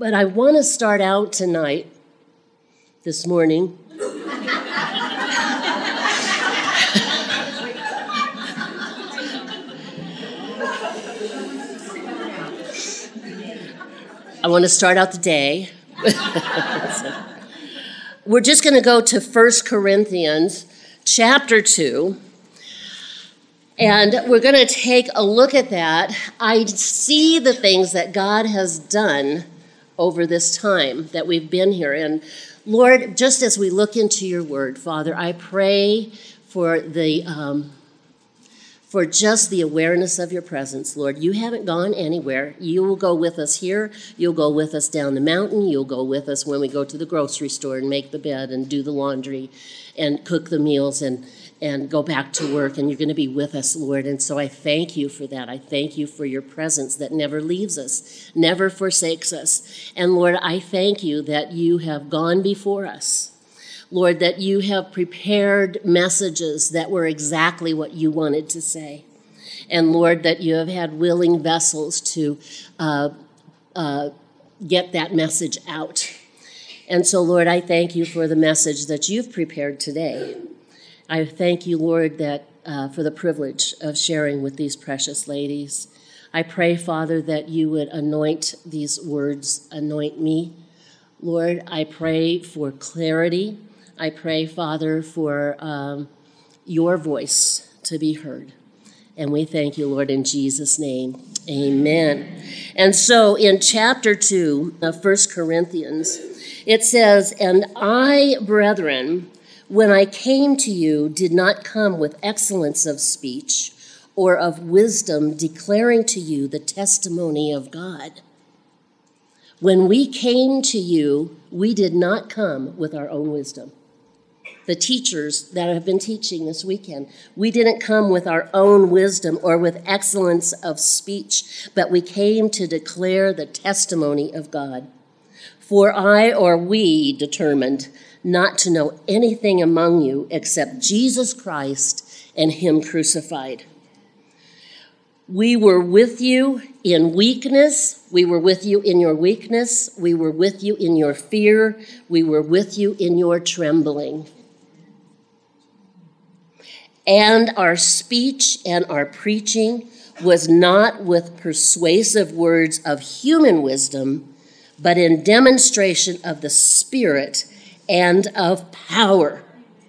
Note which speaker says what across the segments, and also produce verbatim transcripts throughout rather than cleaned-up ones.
Speaker 1: But I want to start out tonight, this morning, I want to start out the day. We're just going to go to First Corinthians chapter two, and we're going to take a look at that. I see the things that God has done over this time that we've been here. And Lord, just as we look into your word, Father, I pray for the um, for just the awareness of your presence, Lord. You haven't gone anywhere. You will go with us here. You'll go with us down the mountain. You'll go with us when we go to the grocery store and make the bed and do the laundry and cook the meals and, and go back to work. And you're going to be with us, Lord. And so I thank you for that. I thank you for your presence that never leaves us, never forsakes us. And Lord, I thank you that you have gone before us. Lord, that you have prepared messages that were exactly what you wanted to say. And Lord, that you have had willing vessels to uh, uh, get that message out. And so, Lord, I thank you for the message that you've prepared today. I thank you, Lord, that uh, for the privilege of sharing with these precious ladies. I pray, Father, that you would anoint these words, anoint me. Lord, I pray for clarity. I pray, Father, for um, your voice to be heard. And we thank you, Lord, in Jesus' name. Amen. And so in chapter two of First Corinthians, it says, "And I, brethren, when I came to you, did not come with excellence of speech or of wisdom, declaring to you the testimony of God." When we came to you, we did not come with our own wisdom. The teachers that have been teaching this weekend, we didn't come with our own wisdom or with excellence of speech, but we came to declare the testimony of God. For I or we determined not to know anything among you except Jesus Christ and him crucified. We were with you in weakness. We were with you in your weakness. We were with you in your fear. We were with you in your trembling. And our speech and our preaching was not with persuasive words of human wisdom, but in demonstration of the Spirit and of power,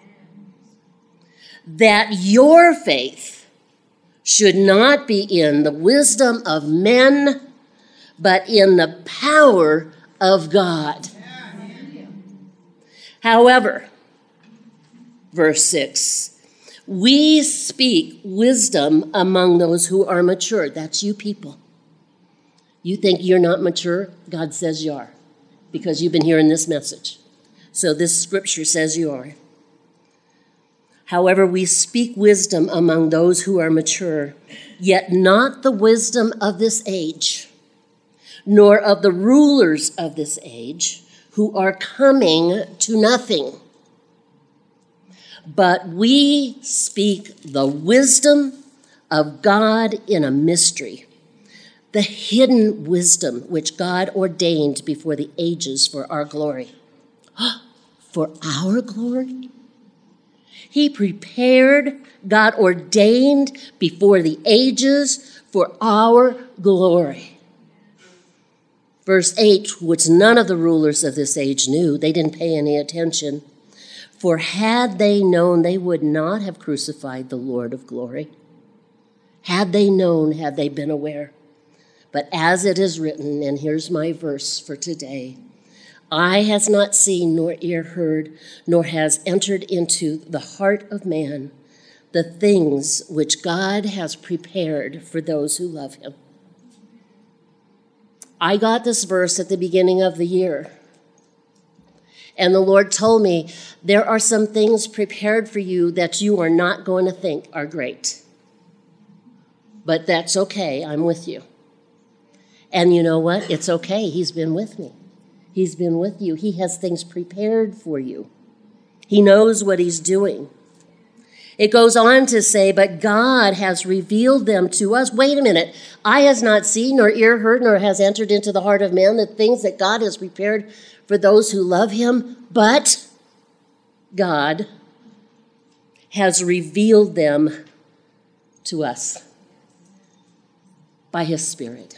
Speaker 1: that your faith should not be in the wisdom of men, but in the power of God. However, verse six, we speak wisdom among those who are mature. That's you people. You think you're not mature? God says you are, because you've been hearing this message. So this scripture says you are. However, we speak wisdom among those who are mature, yet not the wisdom of this age, nor of the rulers of this age, who are coming to nothing. But we speak the wisdom of God in a mystery, the hidden wisdom which God ordained before the ages for our glory. For our glory? He prepared, God ordained before the ages for our glory. Verse eight, which none of the rulers of this age knew. They didn't pay any attention. For had they known, they would not have crucified the Lord of glory. Had they known, had they been aware. But as it is written, and here's my verse for today, eye has not seen, nor ear heard, nor has entered into the heart of man the things which God has prepared for those who love him. I got this verse at the beginning of the year. And the Lord told me, there are some things prepared for you that you are not going to think are great. But that's okay, I'm with you. And you know what? It's okay, he's been with me. He's been with you. He has things prepared for you. He knows what he's doing. It goes on to say, but God has revealed them to us. Wait a minute. Eye has not seen, nor ear heard, nor has entered into the heart of man the things that God has prepared for those who love him. But God has revealed them to us by his Spirit.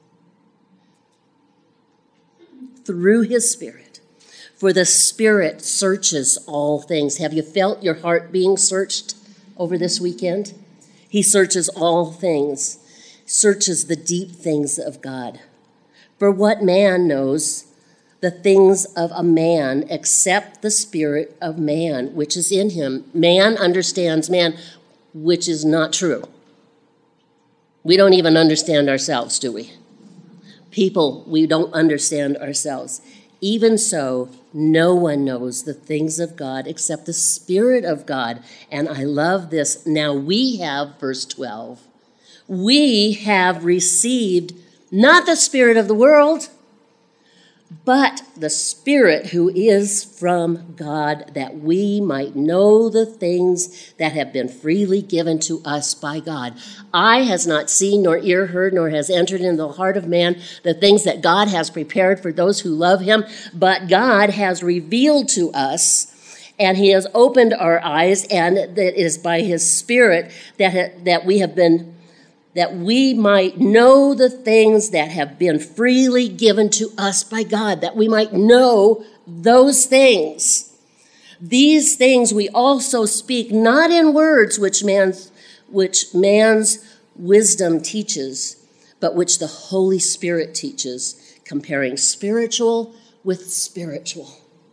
Speaker 1: Through his Spirit. For the Spirit searches all things. Have you felt your heart being searched over this weekend? He searches all things, searches the deep things of God. For what man knows the things of a man except the spirit of man, which is in him? Man understands man, which is not true. We don't even understand ourselves, do we? People, we don't understand ourselves. Even so, no one knows the things of God except the Spirit of God. And I love this. Now we have, verse twelve, we have received not the spirit of the world, but the Spirit who is from God, that we might know the things that have been freely given to us by God. Eye has not seen, nor ear heard, nor has entered into the heart of man the things that God has prepared for those who love him, but God has revealed to us, and he has opened our eyes, and it is by his Spirit that, ha- that we have been that we might know the things that have been freely given to us by God, that we might know those things. These things we also speak, not in words which man's, which man's wisdom teaches, but which the Holy Spirit teaches, comparing spiritual with spiritual.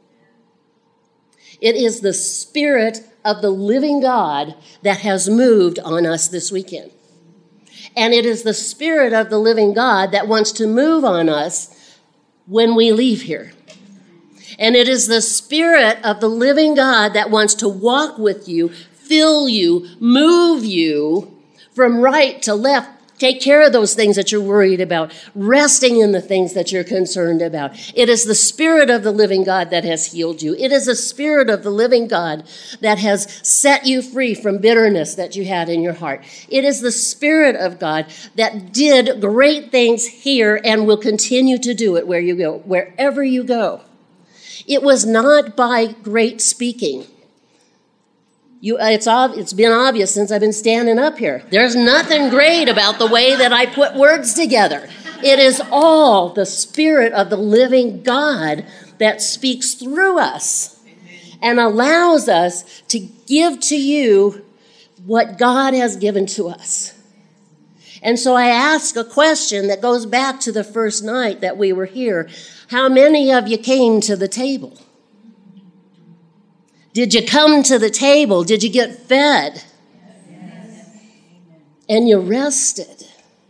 Speaker 1: It is the Spirit of the living God that has moved on us this weekend. And it is the Spirit of the living God that wants to move on us when we leave here. And it is the Spirit of the living God that wants to walk with you, fill you, move you from right to left. Take care of those things that you're worried about, resting in the things that you're concerned about. It is the Spirit of the living God that has healed you. It is the Spirit of the living God that has set you free from bitterness that you had in your heart. It is the Spirit of God that did great things here and will continue to do it where you go, wherever you go. It was not by great speaking. You, it's, it's been obvious since I've been standing up here. There's nothing great about the way that I put words together. It is all the Spirit of the living God that speaks through us and allows us to give to you what God has given to us. And so I ask a question that goes back to the first night that we were here. How many of you came to the table? Did you come to the table? Did you get fed? Yes. And you rested.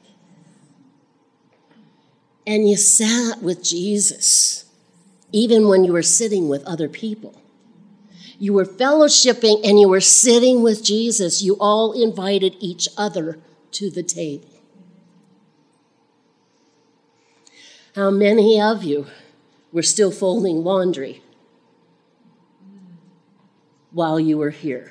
Speaker 1: And you sat with Jesus, even when you were sitting with other people. You were fellowshipping and you were sitting with Jesus. You all invited each other to the table. How many of you were still folding laundry while you were here?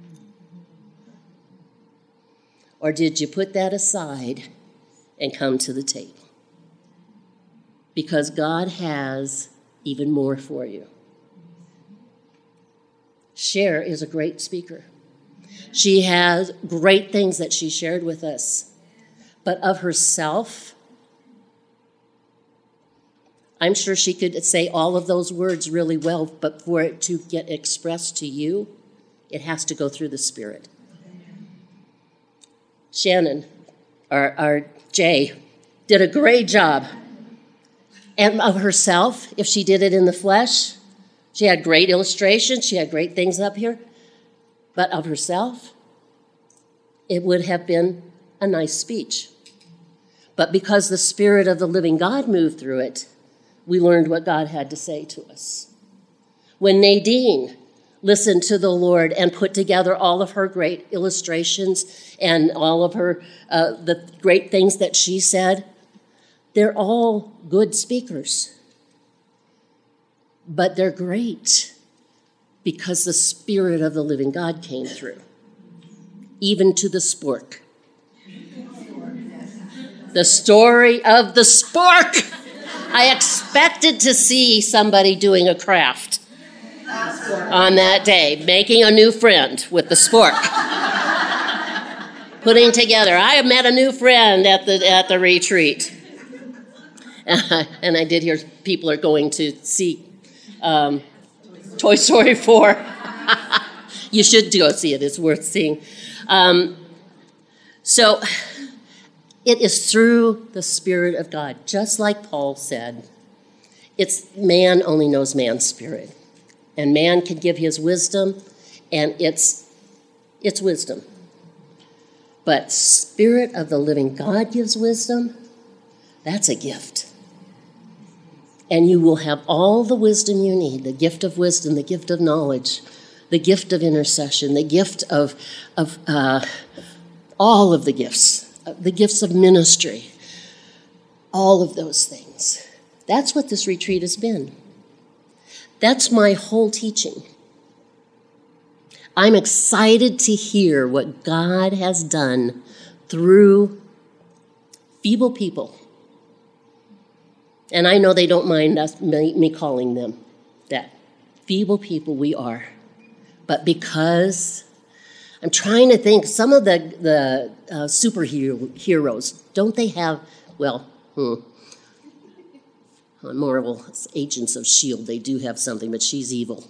Speaker 1: Or did you put that aside and come to the table? Because God has even more for you. Cher is a great speaker. She has great things that she shared with us. But of herself, I'm sure she could say all of those words really well, but for it to get expressed to you, it has to go through the Spirit. Shannon, our, our Jay, did a great job. And of herself, if she did it in the flesh, she had great illustrations, she had great things up here. But of herself, it would have been a nice speech. But because the Spirit of the living God moved through it, we learned what God had to say to us. When Nadine listened to the Lord and put together all of her great illustrations and all of her uh, the great things that she said, they're all good speakers. But they're great because the Spirit of the living God came through. even to the spork. The story of the spork. I expected to see somebody doing a craft on that day, making a new friend with the spork. Putting together, I met a new friend at the at the retreat. Uh, and I did hear people are going to see um, Toy Story four. You should go see it. It's worth seeing. Um, so it is through the Spirit of God, just like Paul said. It's man only knows man's spirit. And man can give his wisdom, and it's it's wisdom. But Spirit of the living God gives wisdom. That's a gift. And you will have all the wisdom you need, the gift of wisdom, the gift of knowledge, the gift of intercession, the gift of, of uh, all of the gifts, the gifts of ministry, all of those things. That's what this retreat has been. That's my whole teaching. I'm excited to hear what God has done through feeble people. And I know they don't mind us, me calling them that. Feeble people we are. But because I'm trying to think, some of the, the uh, superheroes, don't they have, well, hmm, on Marvel's Agents of S H I E L D, they do have something, but she's evil.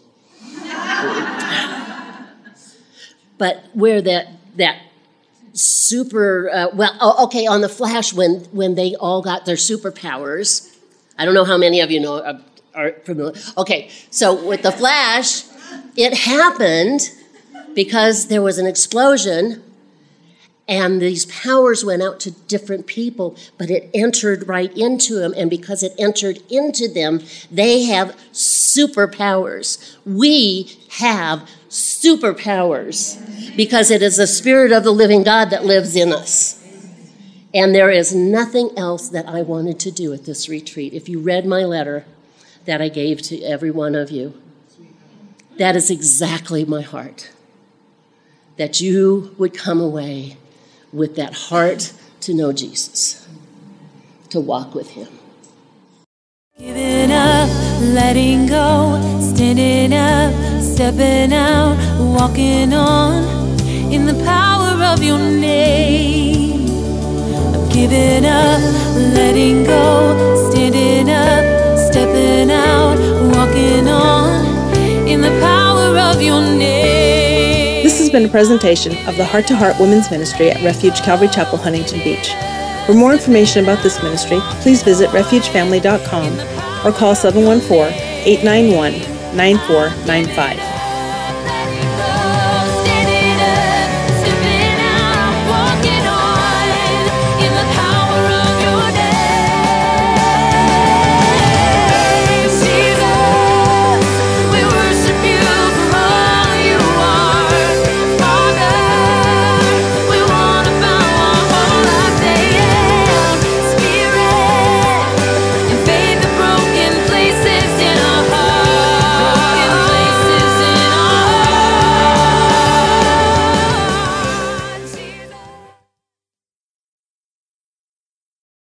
Speaker 1: But where that that super, uh, well, oh, okay, on The Flash, when, when they all got their superpowers, I don't know how many of you know are, are familiar. Okay, so with The Flash, it happened because there was an explosion and these powers went out to different people, but it entered right into them. And because it entered into them, they have superpowers. We have superpowers because it is the Spirit of the living God that lives in us. And there is nothing else that I wanted to do at this retreat. If you read my letter that I gave to every one of you, that is exactly my heart. That you would come away with that heart to know Jesus, to walk with him.
Speaker 2: Giving up, letting go, standing up, stepping out, walking on in the power of your name. I'm giving up, letting go, standing up, stepping out, walking on in the power of your name.
Speaker 3: This has been a presentation of the Heart to Heart Women's Ministry at Refuge Calvary Chapel, Huntington Beach. For more information about this ministry, please visit refuge family dot com or call seven one four, eight nine one, nine four nine five.